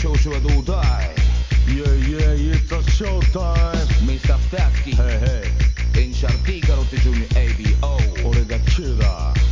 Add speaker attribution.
Speaker 1: 調子はどうだい
Speaker 2: Yeah, yeah, it's a showtime.
Speaker 1: Mr. Fatty
Speaker 2: Hey, hey.
Speaker 1: Encharticalo te giugno ABO
Speaker 2: 俺がキューだ